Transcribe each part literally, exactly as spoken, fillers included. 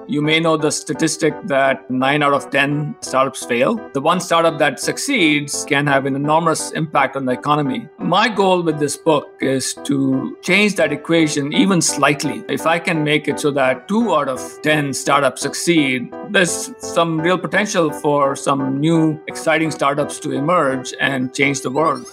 You may know the statistic that nine out of ten startups fail. The one startup that succeeds can have an enormous impact on the economy. My goal with this book is to change that equation even slightly. If I can make it so that two out of ten startups succeed, there's some real potential for some new exciting startups to emerge and change the world.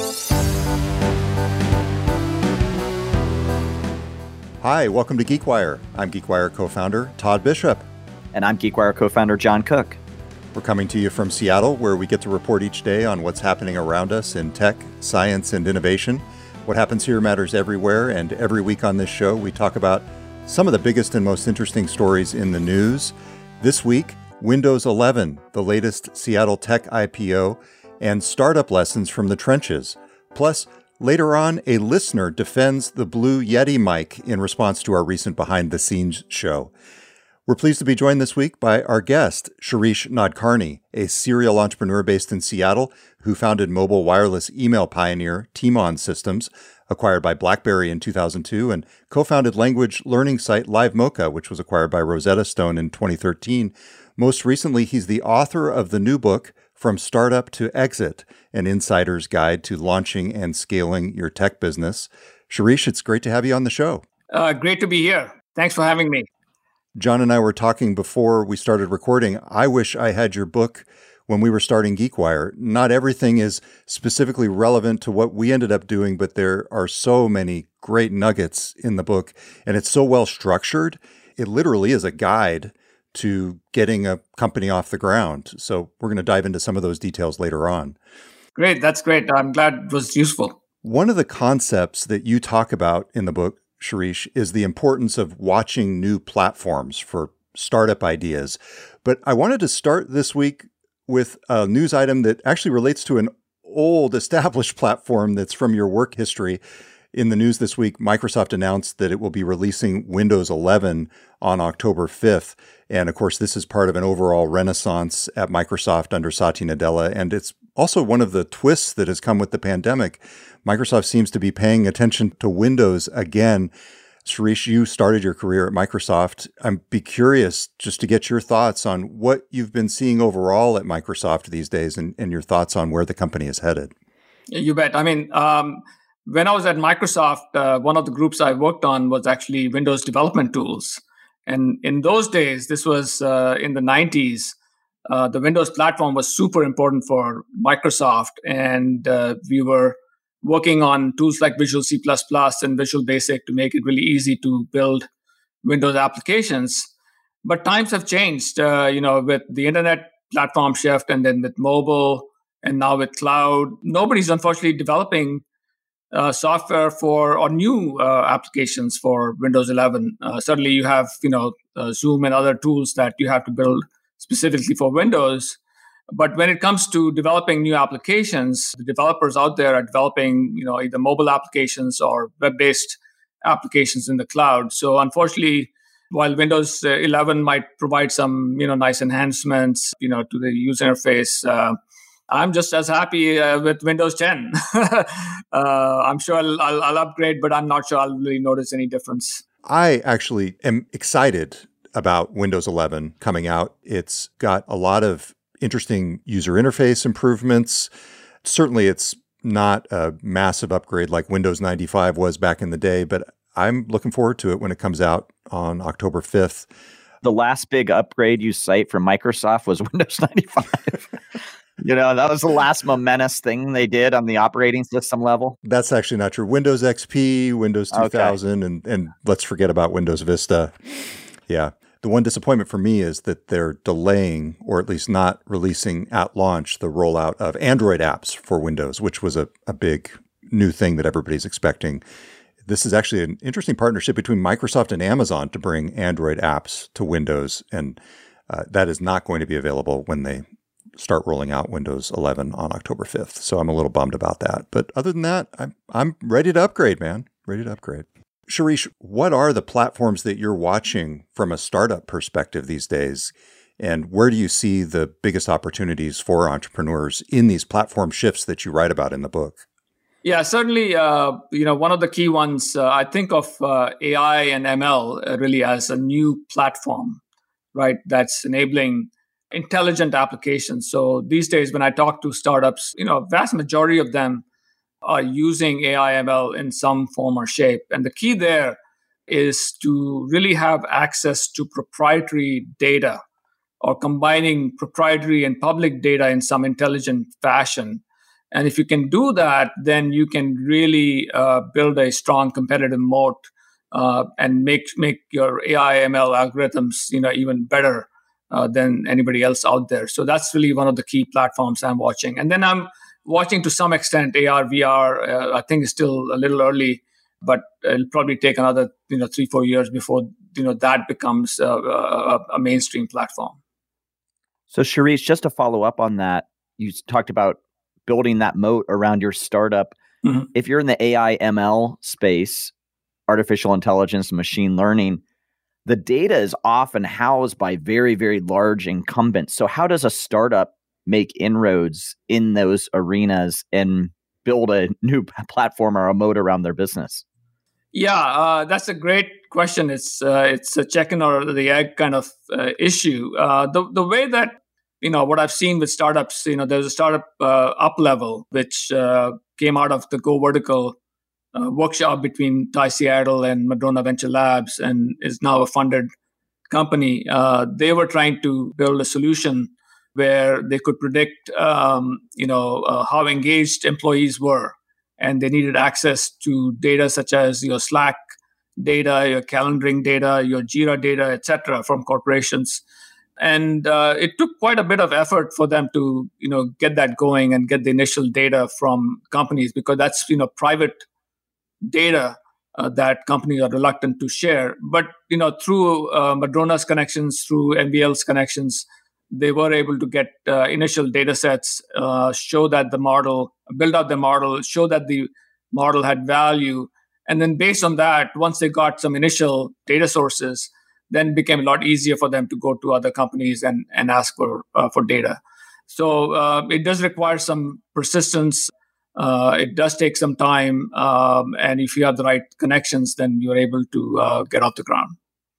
Hi, welcome to GeekWire. I'm GeekWire co-founder Todd Bishop. And I'm GeekWire co-founder John Cook. We're coming to you from Seattle, where we get to report each day on what's happening around us in tech, science, and innovation. What happens here matters everywhere, and every week on this show, we talk about some of the biggest and most interesting stories in the news. This week, Windows eleven, the latest Seattle tech I P O, and startup lessons from the trenches. Plus, later on, a listener defends the Blue Yeti mic in response to our recent behind-the-scenes show. We're pleased to be joined this week by our guest, Shirish Nadkarni, a serial entrepreneur based in Seattle who founded mobile wireless email pioneer Timon Systems, acquired by BlackBerry in two thousand two, and co-founded language learning site LiveMocha, which was acquired by Rosetta Stone in twenty thirteen. Most recently, he's the author of the new book, From Startup to Exit, an insider's guide to launching and scaling your tech business. Shirish, it's great to have you on the show. Uh, great to be here. Thanks for having me. John and I were talking before we started recording. I wish I had your book when we were starting GeekWire. Not everything is specifically relevant to what we ended up doing, but there are so many great nuggets in the book, and it's so well structured. It literally is a guide to getting a company off the ground. So we're going to dive into some of those details later on. Great. That's great. I'm glad it was useful. One of the concepts that you talk about in the book, Shirish, is the importance of watching new platforms for startup ideas. But I wanted to start this week with a news item that actually relates to an old established platform that's from your work history. In the news this week, Microsoft announced that it will be releasing Windows eleven on October fifth. And of course, this is part of an overall renaissance at Microsoft under Satya Nadella. And it's also one of the twists that has come with the pandemic. Microsoft seems to be paying attention to Windows again. Shirish, you started your career at Microsoft. I'd be curious just to get your thoughts on what you've been seeing overall at Microsoft these days and, and your thoughts on where the company is headed. You bet. I mean, um, when I was at Microsoft, uh, one of the groups I worked on was actually Windows development tools. And in those days, this was uh, in the nineties, uh, the Windows platform was super important for Microsoft. And uh, we were working on tools like Visual C plus plus and Visual Basic to make it really easy to build Windows applications. But times have changed, uh, you know, with the internet platform shift and then with mobile and now with cloud. Nobody's unfortunately developing Uh, software for or new uh, applications for Windows eleven. Uh, certainly, you have you know uh, Zoom and other tools that you have to build specifically for Windows. But when it comes to developing new applications, the developers out there are developing you know either mobile applications or web-based applications in the cloud. So unfortunately, while Windows eleven might provide some you know nice enhancements you know to the user interface, Uh, I'm just as happy uh, with Windows ten. uh, I'm sure I'll, I'll, I'll upgrade, but I'm not sure I'll really notice any difference. I actually am excited about Windows eleven coming out. It's got a lot of interesting user interface improvements. Certainly, it's not a massive upgrade like Windows ninety-five was back in the day, but I'm looking forward to it when it comes out on October fifth. The last big upgrade you cite from Microsoft was Windows ninety-five. You know, that was the last momentous thing they did on the operating system level. That's actually not true. Windows X P, Windows two thousand, okay. and, and let's forget about Windows Vista. Yeah. The one disappointment for me is that they're delaying, or at least not releasing at launch, the rollout of Android apps for Windows, which was a, a big new thing that everybody's expecting. This is actually an interesting partnership between Microsoft and Amazon to bring Android apps to Windows, and uh, that is not going to be available when they start rolling out Windows eleven on October fifth. So I'm a little bummed about that. But other than that, I'm I'm ready to upgrade, man. Ready to upgrade. Shirish, what are the platforms that you're watching from a startup perspective these days? And where do you see the biggest opportunities for entrepreneurs in these platform shifts that you write about in the book? Yeah, certainly, uh, you know, one of the key ones, uh, I think of uh, A I and M L really as a new platform. right? That's enabling intelligent applications. So these days, when I talk to startups, you know, a vast majority of them are using A I M L in some form or shape. And the key there is to really have access to proprietary data or combining proprietary and public data in some intelligent fashion. And if you can do that, then you can really uh, build a strong competitive moat uh, and make make your A I M L algorithms, you know, even better uh, than anybody else out there. So that's really one of the key platforms I'm watching. And then I'm watching to some extent A R, V R. Uh, I think it's still a little early, but it'll probably take another, you know, three, four years before, you know, that becomes a, a, a mainstream platform. So Shirish, just to follow up on that, you talked about building that moat around your startup. Mm-hmm. If you're in the A I M L space, artificial intelligence, machine learning, the data is often housed by very, very large incumbents. So how does a startup make inroads in those arenas and build a new platform or a moat around their business? Yeah, uh, that's a great question. It's uh, it's a chicken or the egg kind of uh, issue. Uh, the the way that, you know, what I've seen with startups, you know, there's a startup uh, Up Level, which uh, came out of the Go Vertical uh, workshop between TiE Seattle and Madrona Venture Labs, and is now a funded company. Uh, they were trying to build a solution where they could predict, um, you know, uh, how engaged employees were, and they needed access to data such as your Slack data, your calendaring data, your Jira data, et cetera, from corporations. And uh, it took quite a bit of effort for them to, you know, get that going and get the initial data from companies, because that's, you know, private data uh, that companies are reluctant to share. But, you know, through uh, Madrona's connections, through M B L's connections, they were able to get uh, initial data sets, uh, show that the model, build out the model, show that the model had value. And then based on that, once they got some initial data sources, then it became a lot easier for them to go to other companies and, and ask for uh, for data. So uh, it does require some persistence. Uh, it does take some time. Um, and if you have the right connections, then you're able to uh, get off the ground.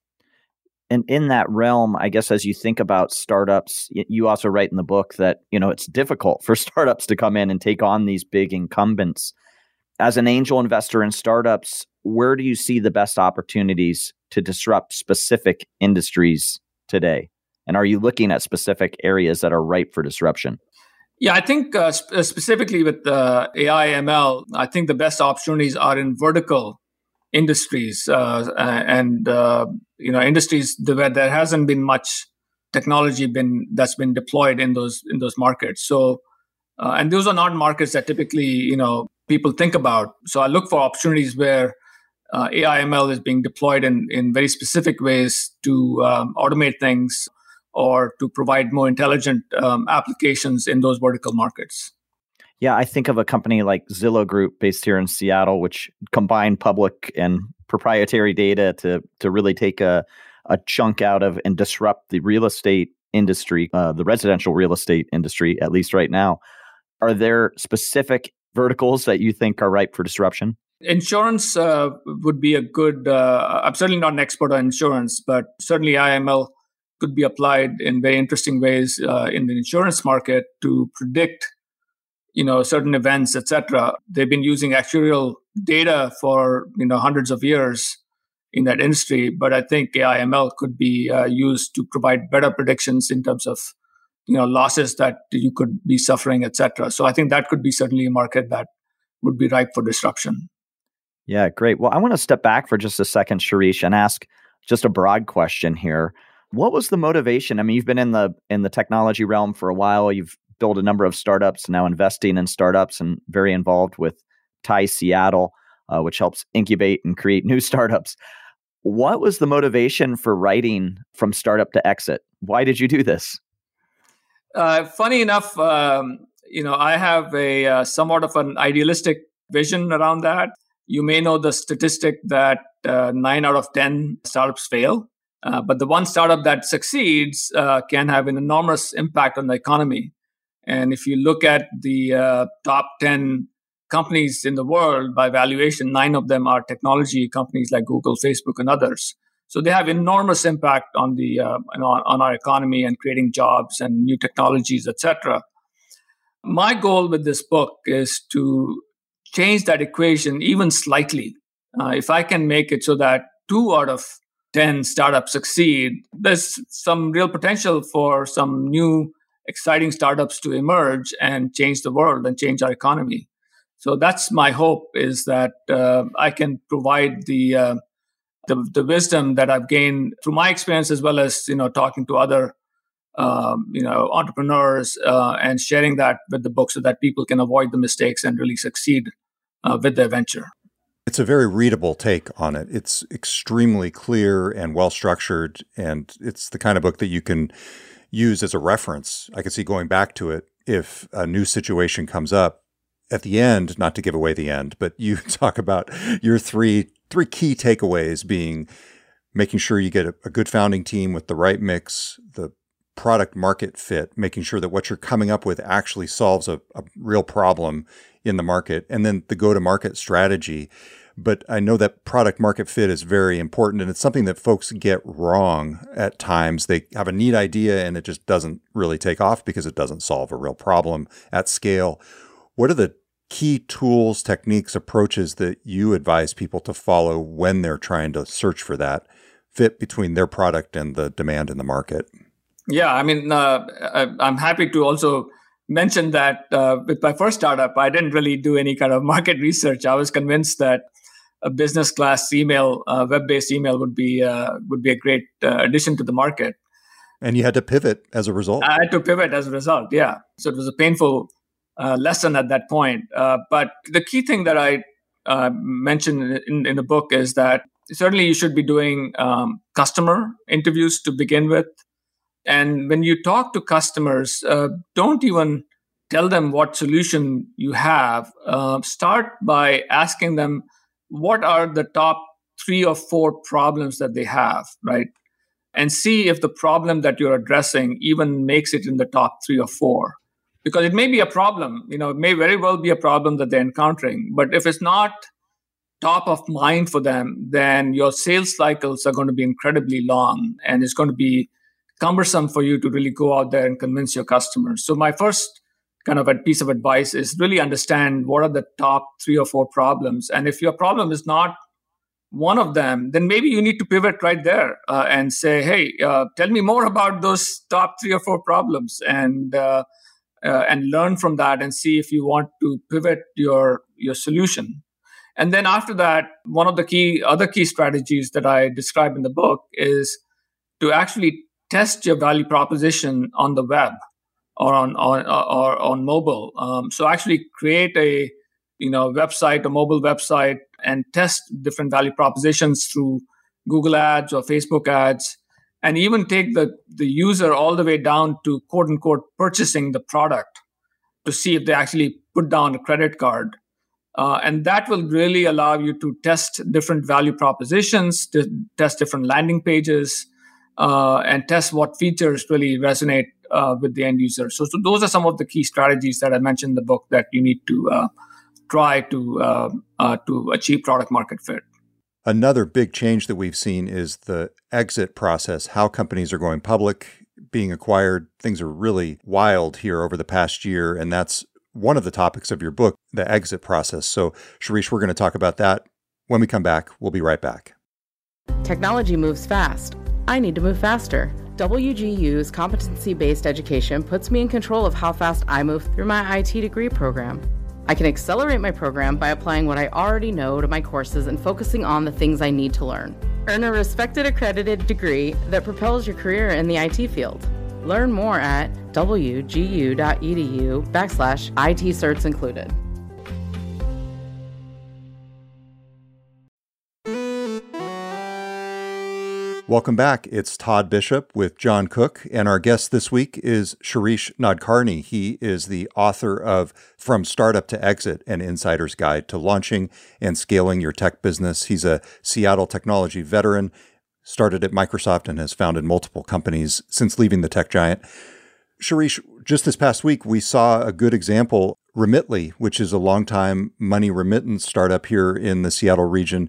And in that realm, I guess, as you think about startups, you also write in the book that, you know, it's difficult for startups to come in and take on these big incumbents. As an angel investor in startups, where do you see the best opportunities to disrupt specific industries today? And are you looking at specific areas that are ripe for disruption? Yeah, I think uh, sp- specifically with uh, A I M L, I think the best opportunities are in vertical industries uh, and uh, you know industries where there hasn't been much technology been that's been deployed in those in those markets. So uh, and those are not markets that typically you know people think about. So I look for opportunities where uh, A I M L is being deployed in in very specific ways to um, automate things or to provide more intelligent um, applications in those vertical markets. Yeah, I think of a company like Zillow Group based here in Seattle, which combined public and proprietary data to to really take a, a chunk out of and disrupt the real estate industry, uh, the residential real estate industry, at least right now. Are there specific verticals that you think are ripe for disruption? Insurance uh, would be a good, uh, I'm certainly not an expert on insurance, but certainly I M L could be applied in very interesting ways uh, in the insurance market to predict you know, certain events, et cetera. They've been using actuarial data for, you know, hundreds of years in that industry. But I think A I M L could be uh, used to provide better predictions in terms of, you know, losses that you could be suffering, et cetera. So I think that could be certainly a market that would be ripe for disruption. Yeah, great. Well, I want to step back for just a second, Shirish, and ask just a broad question here. What was the motivation? I mean, you've been in the in the technology realm for a while. You've built a number of startups, now investing in startups, and very involved with TiE Seattle, uh, which helps incubate and create new startups. What was the motivation for writing From Startup to Exit? Why did you do this? Uh, funny enough, um, you know, I have a uh, somewhat of an idealistic vision around that. You may know the statistic that uh, nine out of ten startups fail. Uh, but the one startup that succeeds uh, can have an enormous impact on the economy. And if you look at the uh, top ten companies in the world by valuation, nine of them are technology companies like Google, Facebook, and others. So they have enormous impact on the uh, on, on our economy and creating jobs and new technologies, et cetera. My goal with this book is to change that equation even slightly. Uh, if I can make it so that two out of ten startups succeed, there's some real potential for some new, exciting startups to emerge and change the world and change our economy. So that's my hope, is that uh, I can provide the, uh, the the wisdom that I've gained through my experience, as well as, you know, talking to other um, you know entrepreneurs uh, and sharing that with the book, so that people can avoid the mistakes and really succeed uh, with their venture. It's a very readable take on it. It's extremely clear and well structured, and it's the kind of book that you can use as a reference. I can see going back to it if a new situation comes up. At the end, not to give away the end, but you talk about your three three key takeaways being making sure you get a, a good founding team with the right mix, the product market fit, making sure that what you're coming up with actually solves a, a real problem in the market, and then the go-to-market strategy. But I know that product market fit is very important, and it's something that folks get wrong at times. They have a neat idea and it just doesn't really take off because it doesn't solve a real problem at scale. What are the key tools, techniques, approaches that you advise people to follow when they're trying to search for that fit between their product and the demand in the market? Yeah, I mean, uh, I, I'm happy to also mention that uh, with my first startup, I didn't really do any kind of market research. I was convinced that a business class email, uh, web-based email, would be uh, would be a great uh, addition to the market. And you had to pivot as a result. I had to pivot as a result. Yeah, so it was a painful uh, lesson at that point. Uh, but the key thing that I uh, mentioned in, in the book is that certainly you should be doing um, customer interviews to begin with. And when you talk to customers, uh, don't even tell them what solution you have. Uh, start by asking them what are the top three or four problems that they have, right? And see if the problem that you're addressing even makes it in the top three or four. Because it may be a problem, you know, it may very well be a problem that they're encountering. But if it's not top of mind for them, then your sales cycles are going to be incredibly long, and it's going to be cumbersome for you to really go out there and convince your customers. So my first kind of a piece of advice is really understand what are the top three or four problems. And if your problem is not one of them, then maybe you need to pivot right there uh, and say, hey, uh, tell me more about those top three or four problems, and uh, uh, and learn from that and see if you want to pivot your your solution. And then after that, one of the key other key strategies that I describe in the book is to actually test your value proposition on the web or on on or on mobile. Um, so actually create a you know website, a mobile website, and test different value propositions through Google Ads or Facebook ads, and even take the the user all the way down to quote unquote purchasing the product to see if they actually put down a credit card. Uh, and that will really allow you to test different value propositions, to test different landing pages, uh, and test what features really resonate uh, with the end user. So, so those are some of the key strategies that I mentioned in the book that you need to uh, try to uh, uh, to achieve product market fit. Another big change that we've seen is the exit process, how companies are going public, being acquired. Things are really wild here over the past year, and that's one of the topics of your book, the exit process. So, Shirish, we're going to talk about that when we come back. We'll be right back. Technology moves fast. I need to move faster. W G U's competency-based education puts me in control of how fast I move through my I T degree program. I can accelerate my program by applying what I already know to my courses and focusing on the things I need to learn. Earn a respected accredited degree that propels your career in the I T field. Learn more at wgu.edu backslash IT certs included. Welcome back. It's Todd Bishop with John Cook, and our guest this week is Shirish Nadkarni. He is the author of From Startup to Exit, an insider's guide to launching and scaling your tech business. He's a Seattle technology veteran, started at Microsoft, and has founded multiple companies since leaving the tech giant. Shirish, just this past week, we saw a good example. Remitly, which is a longtime money remittance startup here in the Seattle region,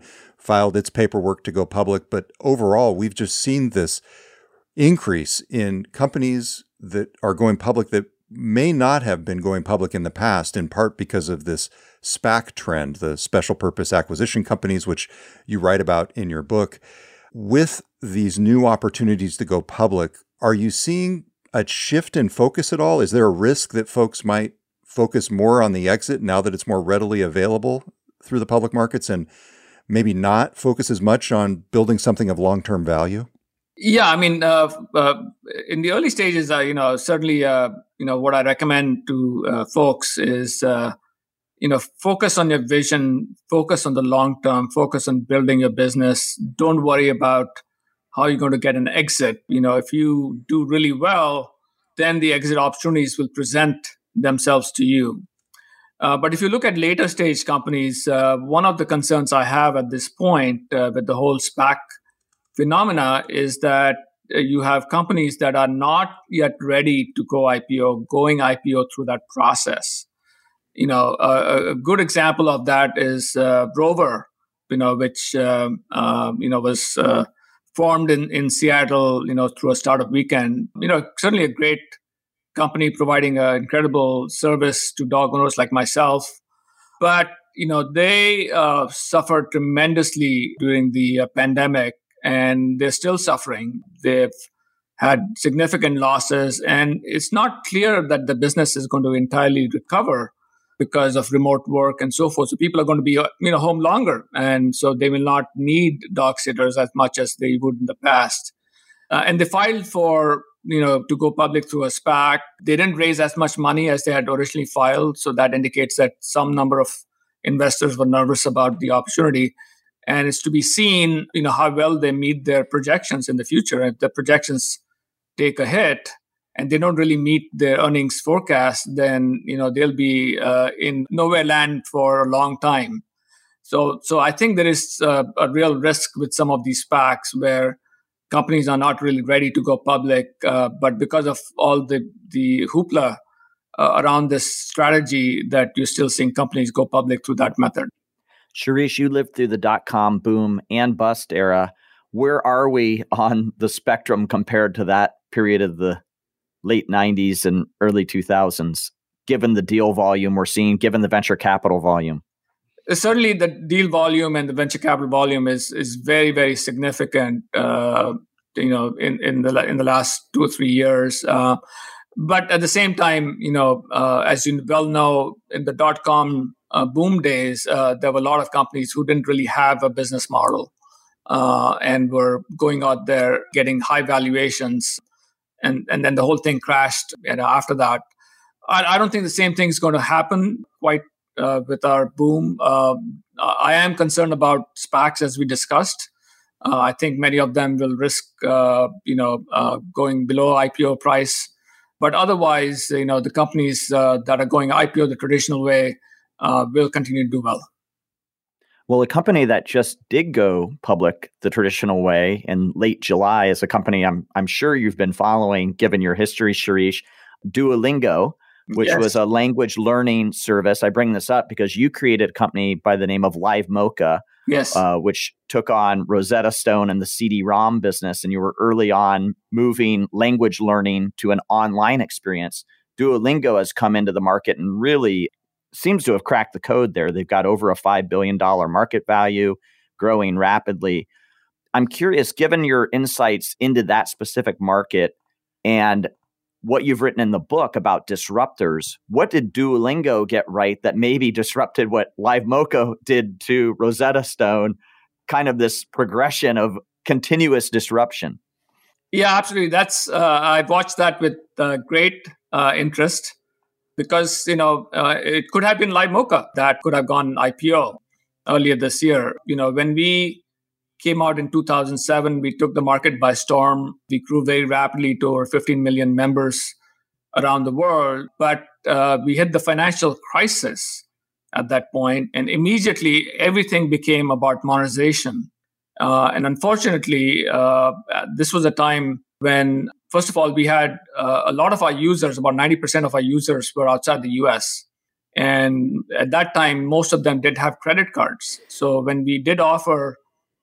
filed its paperwork to go public. But overall, we've just seen this increase in companies that are going public that may not have been going public in the past, in part because of this SPAC trend, the special purpose acquisition companies, which you write about in your book. With these new opportunities to go public, are you seeing a shift in focus at all? Is there a risk that folks might focus more on the exit now that it's more readily available through the public markets and maybe not focus as much on building something of long-term value? Yeah, I mean, uh, uh, in the early stages, uh, you know, certainly, uh, you know, what I recommend to uh, folks is, uh, you know, focus on your vision, focus on the long term, focus on building your business. Don't worry about how you're going to get an exit. You know, if you do really well, then the exit opportunities will present themselves to you. Uh, but if you look at later stage companies, uh, one of the concerns I have at this point uh, with the whole SPAC phenomena is that uh, you have companies that are not yet ready to go I P O, going I P O through that process. You know, uh, a good example of that is uh, Rover, you know, which, uh, uh, you know, was uh, formed in, in Seattle, you know, through a startup weekend. You know, certainly a great company providing an incredible service to dog owners like myself. But, you know, they uh, suffered tremendously during the uh, pandemic, and they're still suffering. They've had significant losses, and it's not clear that the business is going to entirely recover because of remote work and so forth. So people are going to be, you know, home longer, and so they will not need dog sitters as much as they would in the past. Uh, and they filed for, you know, to go public through a SPAC. They didn't raise as much money as they had originally filed, so that indicates that some number of investors were nervous about the opportunity. And it's to be seen, you know, how well they meet their projections in the future. If the projections take a hit and they don't really meet their earnings forecast, then, you know, they'll be uh, in nowhere land for a long time. So, so I think there is uh, a real risk with some of these SPACs where companies are not really ready to go public, uh, but because of all the the hoopla uh, around this strategy, that you're still seeing companies go public through that method. Shirish, you lived through the dot-com boom and bust era. Where are we on the spectrum compared to that period of the late nineties and early two thousands, given the deal volume we're seeing, given the venture capital volume? Certainly, the deal volume and the venture capital volume is is very, very significant. Uh, you know, in in the in the last two or three years. Uh, but at the same time, you know, uh, as you well know, in the dot com uh, boom days, uh, there were a lot of companies who didn't really have a business model uh, and were going out there getting high valuations, and and then the whole thing crashed. And after that, I, I don't think the same thing is going to happen quite. Uh, with our boom. Uh, I am concerned about SPACs, as we discussed. Uh, I think many of them will risk, uh, you know, uh, going below I P O price. But otherwise, you know, the companies uh, that are going I P O the traditional way uh, will continue to do well. Well, a company that just did go public the traditional way in late July is a company I'm I'm sure you've been following, given your history, Shirish, Duolingo, which yes. was a language learning service. I bring this up because you created a company by the name of Live Mocha, yes, uh, which took on Rosetta Stone and the C D ROM business. And you were early on moving language learning to an online experience. Duolingo has come into the market and really seems to have cracked the code there. They've got over a five billion dollars market value, growing rapidly. I'm curious, given your insights into that specific market and what you've written in the book about disruptors, what did Duolingo get right that maybe disrupted what Live Mocha did to Rosetta Stone, kind of this progression of continuous disruption? Yeah, absolutely. That's uh, I've watched that with uh, great uh, interest because, you know, uh, it could have been Live Mocha that could have gone I P O earlier this year. You know, when we came out in two thousand seven, we took the market by storm. We grew very rapidly to over fifteen million members around the world. But uh, we hit the financial crisis at that point, and immediately everything became about monetization. Uh, and unfortunately, uh, this was a time when, first of all, we had uh, a lot of our users, about ninety percent of our users were outside the U S. And at that time, most of them did have credit cards. So when we did offer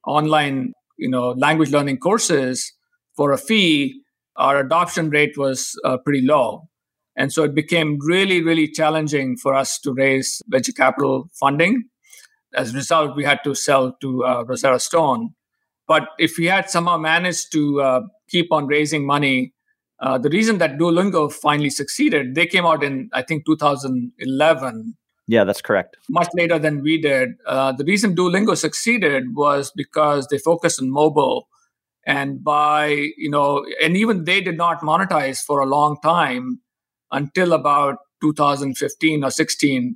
online, you know, language learning courses for a fee, our adoption rate was uh, pretty low. And so it became really, really challenging for us to raise venture capital funding. As a result, we had to sell to uh, Rosetta Stone. But if we had somehow managed to uh, keep on raising money, uh, the reason that Duolingo finally succeeded, they came out in, I think, two thousand eleven. Yeah, that's correct. Much later than we did. Uh, the reason Duolingo succeeded was because they focused on mobile. And by, you know, and even they did not monetize for a long time until about two thousand fifteen or sixteen,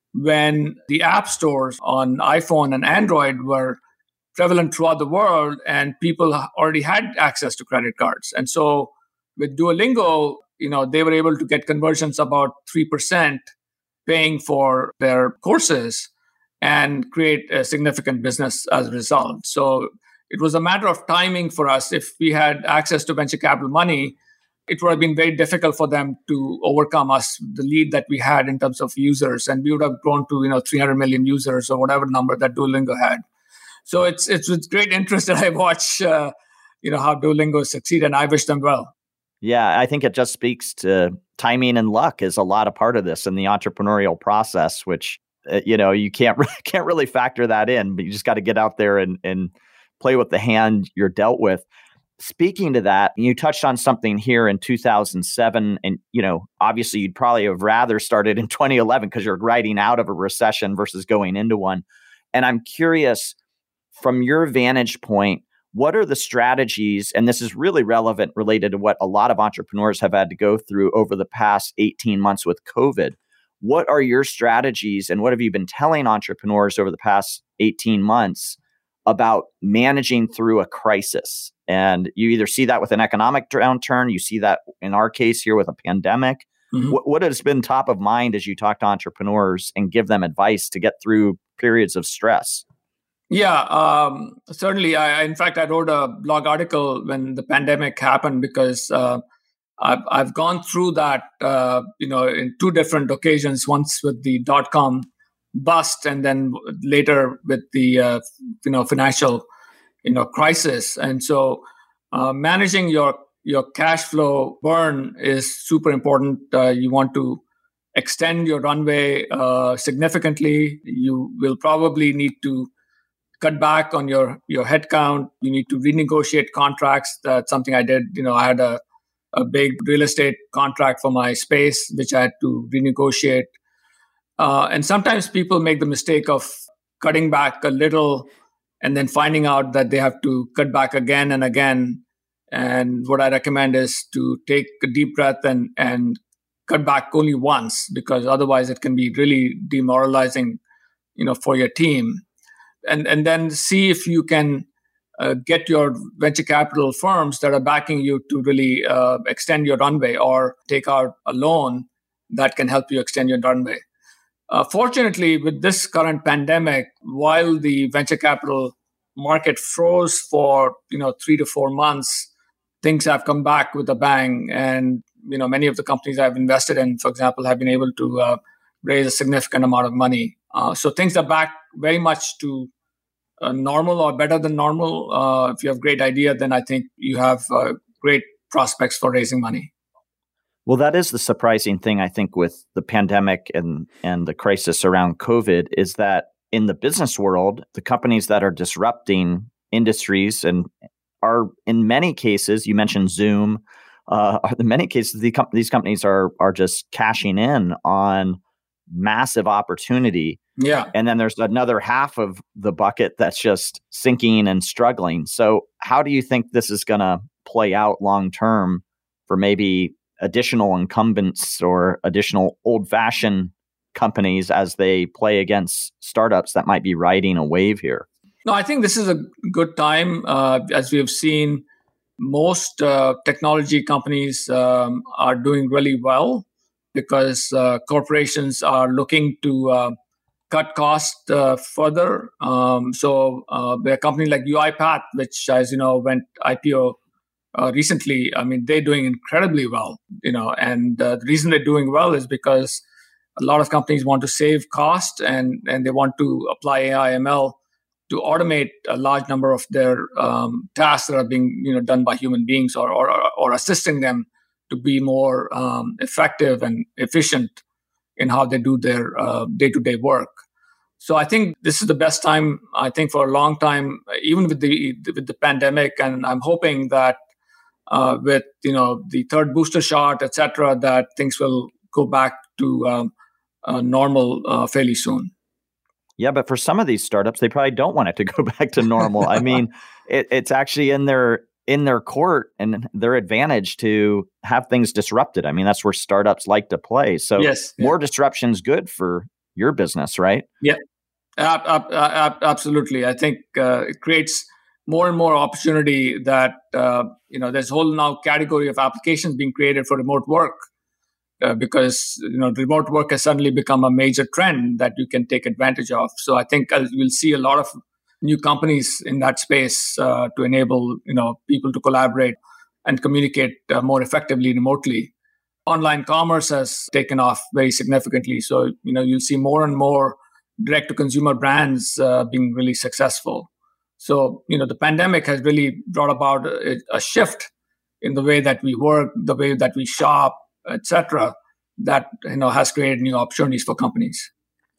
when the app stores on iPhone and Android were prevalent throughout the world and people already had access to credit cards. And so with Duolingo, you know, they were able to get conversions about three percent paying for their courses and create a significant business as a result. So it was a matter of timing for us. If we had access to venture capital money, it would have been very difficult for them to overcome us, the lead that we had in terms of users. And we would have grown to, you know, three hundred million users or whatever number that Duolingo had. So it's it's with great interest that I watch, uh, you know, how Duolingo succeed, and I wish them well. Yeah, I think it just speaks to timing and luck is a lot of part of this in the entrepreneurial process, which, uh, you know, you can't can't really factor that in, but you just got to get out there and and play with the hand you're dealt with. Speaking to that, you touched on something here in two thousand seven, and, you know, obviously you'd probably have rather started in twenty eleven because you're riding out of a recession versus going into one. And I'm curious, from your vantage point, what are the strategies, and this is really relevant related to what a lot of entrepreneurs have had to go through over the past eighteen months with COVID. What are your strategies and what have you been telling entrepreneurs over the past eighteen months about managing through a crisis? And you either see that with an economic downturn, you see that in our case here with a pandemic. Mm-hmm. What, what has been top of mind as you talk to entrepreneurs and give them advice to get through periods of stress? Yeah, um, certainly. I, in fact, I wrote a blog article when the pandemic happened because uh, I've, I've gone through that, uh, you know, in two different occasions. Once with the dot-com bust, and then later with the, uh, you know, financial, you know, crisis. And so, uh, managing your your cash flow burn is super important. Uh, you want to extend your runway uh, significantly. You will probably need to cut back on your, your headcount. You need to renegotiate contracts. That's something I did. You know, I had a, a big real estate contract for my space, which I had to renegotiate. Uh, and sometimes people make the mistake of cutting back a little and then finding out that they have to cut back again and again. And what I recommend is to take a deep breath and, and cut back only once, because otherwise it can be really demoralizing, you know, for your team. And and then see if you can uh, get your venture capital firms that are backing you to really uh, extend your runway, or take out a loan that can help you extend your runway. Uh, fortunately, with this current pandemic, while the venture capital market froze for you know three to four months, things have come back with a bang. And you know many of the companies I've invested in, for example, have been able to uh, raise a significant amount of money. Uh, so things are back very much to Uh, normal or better than normal. Uh, if you have a great idea, then I think you have uh, great prospects for raising money. Well, that is the surprising thing, I think, with the pandemic and, and the crisis around COVID, is that in the business world, the companies that are disrupting industries and are, in many cases, you mentioned Zoom, uh, in many cases, the com- these companies are are just cashing in on massive opportunity. Yeah. And then there's another half of the bucket that's just sinking and struggling. So how do you think this is going to play out long term for maybe additional incumbents or additional old fashioned companies as they play against startups that might be riding a wave here? No, I think this is a good time. Uh, as we have seen, most uh, technology companies um, are doing really well because uh, corporations are looking to uh, cut costs uh, further. Um, so uh, a company like UiPath, which, as you know, went I P O uh, recently, I mean, they're doing incredibly well, you know, and uh, the reason they're doing well is because a lot of companies want to save cost and, and they want to apply A I M L to automate a large number of their um, tasks that are being you know done by human beings, or or, or assisting them to be more um, effective and efficient in how they do their uh, day-to-day work. So I think this is the best time, I think, for a long time, even with the with the pandemic. And I'm hoping that uh, with you know the third booster shot, et cetera, that things will go back to um, uh, normal uh, fairly soon. Yeah, but for some of these startups, they probably don't want it to go back to normal. I mean, it, it's actually in their in their court and their advantage to have things disrupted. I mean, that's where startups like to play. So yes, more yeah. disruption is good for your business, right? Yeah, uh, uh, uh, absolutely. I think uh, it creates more and more opportunity that, uh, you know, there's a whole now category of applications being created for remote work. Uh, because you know remote work has suddenly become a major trend that you can take advantage of. So I think uh, we'll see a lot of new companies in that space uh, to enable you know people to collaborate and communicate uh, more effectively remotely. Online commerce has taken off very significantly. So you know you'll see more and more direct-to-consumer brands uh, being really successful. So you know the pandemic has really brought about a, a shift in the way that we work, the way that we shop, et cetera, that you know has created new opportunities for companies.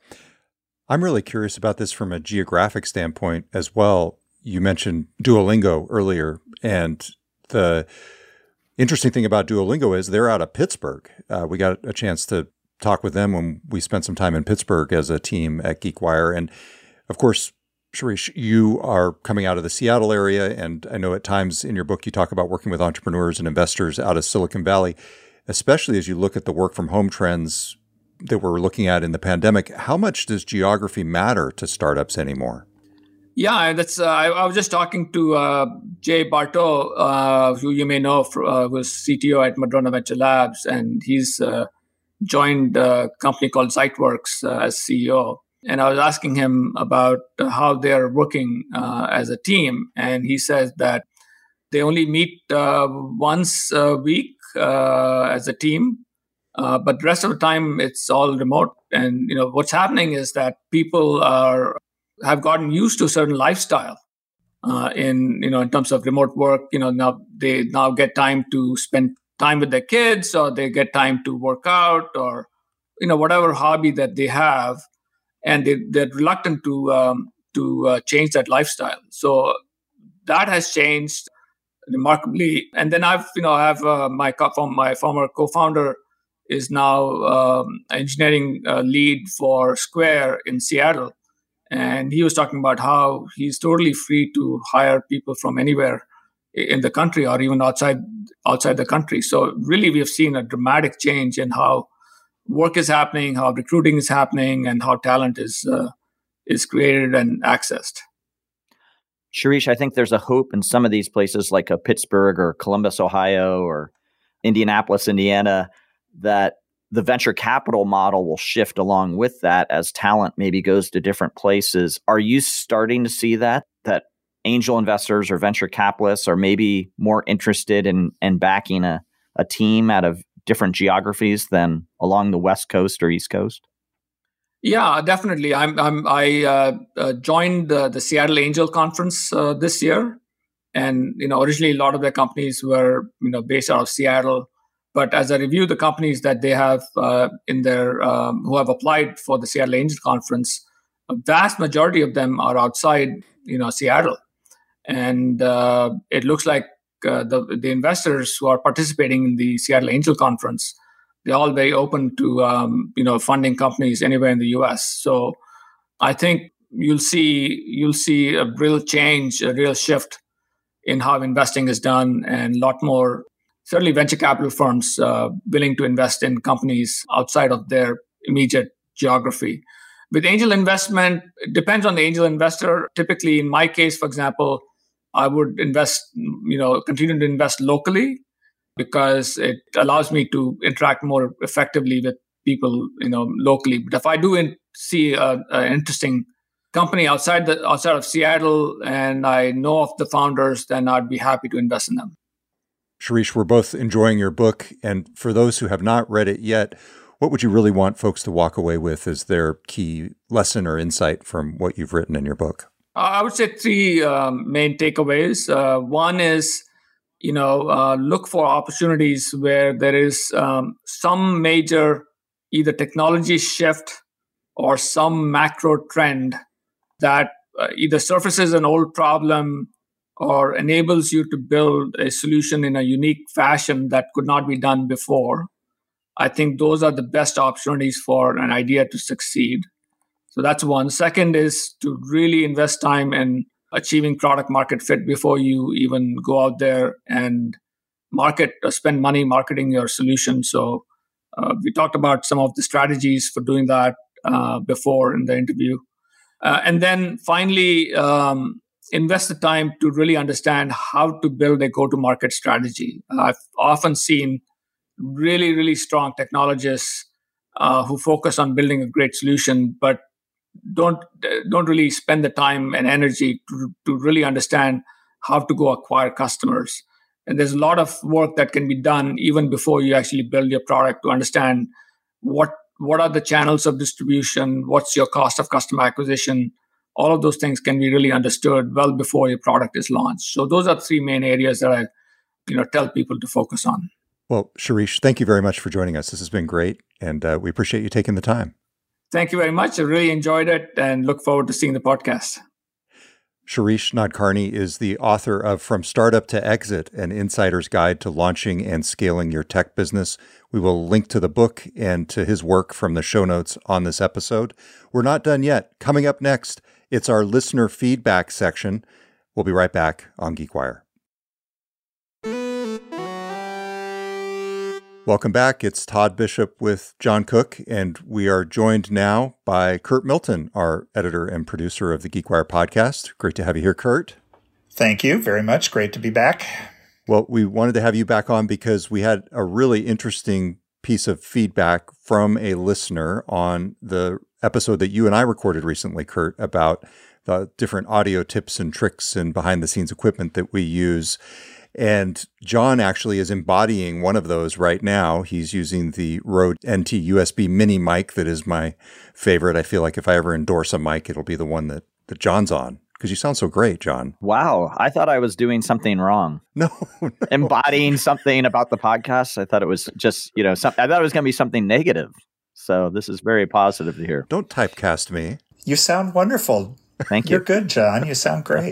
I'm really curious about this from a geographic standpoint as well. You mentioned Duolingo earlier, and the interesting thing about Duolingo is they're out of Pittsburgh. Uh, we got a chance to talk with them when we spent some time in Pittsburgh as a team at GeekWire. And of course, Shirish, you are coming out of the Seattle area, and I know at times in your book you talk about working with entrepreneurs and investors out of Silicon Valley. Especially as you look at the work from home trends that we're looking at in the pandemic, how much does geography matter to startups anymore? Yeah, that's. Uh, I, I was just talking to uh, Jay Bartow, uh, who you may know, for, uh, was C T O at Madrona Venture Labs, and he's uh, joined a company called Ziteworks uh, as C E O. And I was asking him about how they're working uh, as a team, and he says that they only meet uh, once a week uh, as a team, uh, but the rest of the time it's all remote. And you know what's happening is that people are have gotten used to a certain lifestyle uh, in you know in terms of remote work. You know now they now get time to spend time with their kids, or they get time to work out, or you know whatever hobby that they have, and they, they're reluctant to um, to uh, change that lifestyle. So that has changed remarkably. And then I've, you know, I have uh, my co- my former co-founder is now um, engineering uh, lead for Square in Seattle, and he was talking about how he's totally free to hire people from anywhere in the country or even outside outside the country. So really, we have seen a dramatic change in how work is happening, how recruiting is happening, and how talent is uh, is created and accessed. Shirish, I think there's a hope in some of these places like a Pittsburgh or Columbus, Ohio, or Indianapolis, Indiana, that the venture capital model will shift along with that as talent maybe goes to different places. Are you starting to see that, that angel investors or venture capitalists are maybe more interested in, in backing a, a team out of different geographies than along the West Coast or East Coast? Yeah, definitely. I'm, I'm I uh, uh, joined uh, the Seattle Angel Conference uh, this year, and you know, originally a lot of their companies were you know based out of Seattle. But as I review the companies that they have uh, in their um, who have applied for the Seattle Angel Conference, a vast majority of them are outside you know Seattle, and uh, it looks like uh, the the investors who are participating in the Seattle Angel Conference, they're all very open to um, you know funding companies anywhere in the U S. So I think you'll see you'll see a real change, a real shift in how investing is done, and a lot more certainly venture capital firms uh, willing to invest in companies outside of their immediate geography. With angel investment, it depends on the angel investor. Typically, in my case, for example, I would invest, you know, continue to invest locally, because it allows me to interact more effectively with people, you know, locally. But if I do in, see an interesting company outside the outside of Seattle and I know of the founders, then I'd be happy to invest in them. Shirish, we're both enjoying your book. And for those who have not read it yet, what would you really want folks to walk away with as their key lesson or insight from what you've written in your book? I would say three um, main takeaways. Uh, one is, you know, uh, look for opportunities where there is um, some major either technology shift or some macro trend that uh, either surfaces an old problem or enables you to build a solution in a unique fashion that could not be done before. I think those are the best opportunities for an idea to succeed. So that's one. Second is to really invest time in achieving product market fit before you even go out there and market or spend money marketing your solution. So uh, we talked about some of the strategies for doing that uh, before in the interview. Uh, and then finally, um, invest the time to really understand how to build a go-to-market strategy. Uh, I've often seen really, really strong technologists uh, who focus on building a great solution, but don't don't really spend the time and energy to, to really understand how to go acquire customers. And there's a lot of work that can be done even before you actually build your product to understand what what are the channels of distribution, what's your cost of customer acquisition. All of those things can be really understood well before your product is launched. So those are three main areas that I, you know, tell people to focus on. Well, Shirish, thank you very much for joining us. This has been great, and uh, we appreciate you taking the time. Thank you very much. I really enjoyed it and look forward to seeing the podcast. Shirish Nadkarni is the author of From Startup to Exit, an insider's guide to launching and scaling your tech business. We will link to the book and to his work from the show notes on this episode. We're not done yet. Coming up next, it's our listener feedback section. We'll be right back on GeekWire. Welcome back. It's Todd Bishop with John Cook, and we are joined now by Kurt Milton, our editor and producer of the GeekWire podcast. Great to have you here, Kurt. Thank you very much. Great to be back. Well, we wanted to have you back on because we had a really interesting piece of feedback from a listener on the episode that you and I recorded recently, Kurt, about the different audio tips and tricks and behind-the-scenes equipment that we use. And John actually is embodying one of those right now. He's using the Rode N T U S B mini mic that is my favorite. I feel like if I ever endorse a mic, it'll be the one that, that John's on, because you sound so great, John. Wow. I thought I was doing something wrong. No. no. Embodying something about the podcast. I thought it was just, you know, some, I thought it was going to be something negative. So this is very positive to hear. Don't typecast me. You sound wonderful. Thank you. You're good, John. You sound great.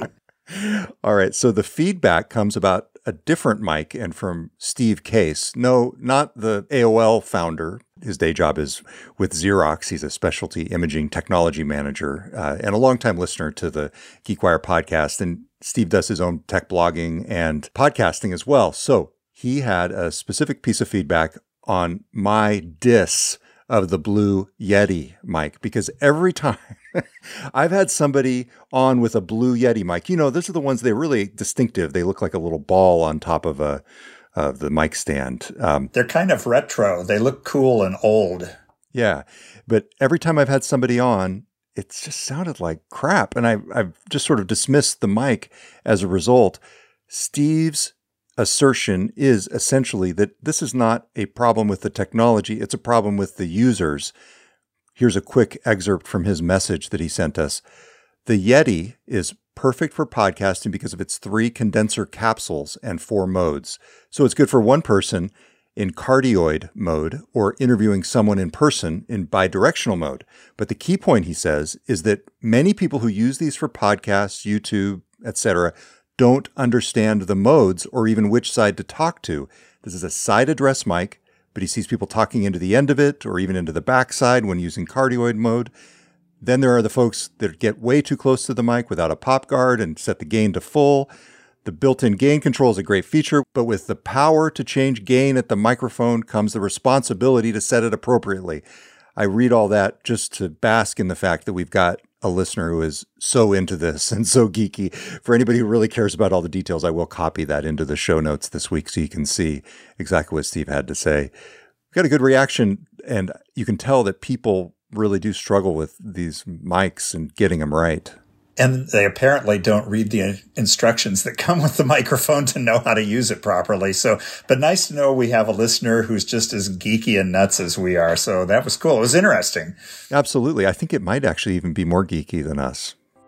All right. So the feedback comes about a different mic and from Steve Case. No, not the A O L founder. His day job is with Xerox. He's a specialty imaging technology manager uh, and a longtime listener to the GeekWire podcast. And Steve does his own tech blogging and podcasting as well. So he had a specific piece of feedback on my diss of the Blue Yeti mic, because every time I've had somebody on with a Blue Yeti mic, you know, those are the ones, they're really distinctive. They look like a little ball on top of a of the mic stand. Um, They're kind of retro. They look cool and old. Yeah. But every time I've had somebody on, it's just sounded like crap. And I, I've just sort of dismissed the mic as a result. Steve's assertion is essentially that this is not a problem with the technology. It's a problem with the users. Here's a quick excerpt from his message that he sent us. The Yeti is perfect for podcasting because of its three condenser capsules and four modes. So it's good for one person in cardioid mode or interviewing someone in person in bidirectional mode. But the key point, he says, is that many people who use these for podcasts, YouTube, et cetera, don't understand the modes or even which side to talk to. This is a side address mic, but he sees people talking into the end of it or even into the backside when using cardioid mode. Then there are the folks that get way too close to the mic without a pop guard and set the gain to full. The built-in gain control is a great feature, but with the power to change gain at the microphone comes the responsibility to set it appropriately. I read all that just to bask in the fact that we've got a listener who is so into this and so geeky. For anybody who really cares about all the details, I will copy that into the show notes this week so you can see exactly what Steve had to say. We got a good reaction, and you can tell that people really do struggle with these mics and getting them right. And they apparently don't read the instructions that come with the microphone to know how to use it properly. So, but nice to know we have a listener who's just as geeky and nuts as we are. So that was cool. It was interesting. Absolutely. I think it might actually even be more geeky than us.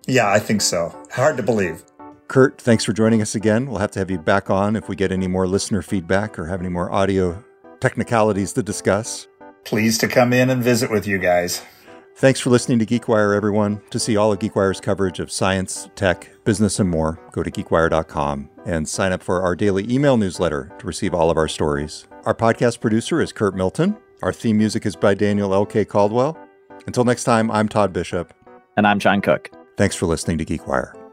Yeah, I think so. Hard to believe. Kurt, thanks for joining us again. We'll have to have you back on if we get any more listener feedback or have any more audio technicalities to discuss. Pleased to come in and visit with you guys. Thanks for listening to GeekWire, everyone. To see all of GeekWire's coverage of science, tech, business, and more, go to geek wire dot com and sign up for our daily email newsletter to receive all of our stories. Our podcast producer is Kurt Milton. Our theme music is by Daniel L K. Caldwell. Until next time, I'm Todd Bishop. And I'm John Cook. Thanks for listening to GeekWire.